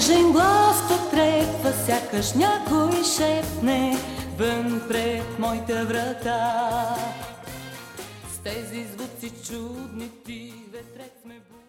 нежен глас потрепва, сякаш някой шепне вън пред моята врата. С тези звуци чудни ти ветрец ме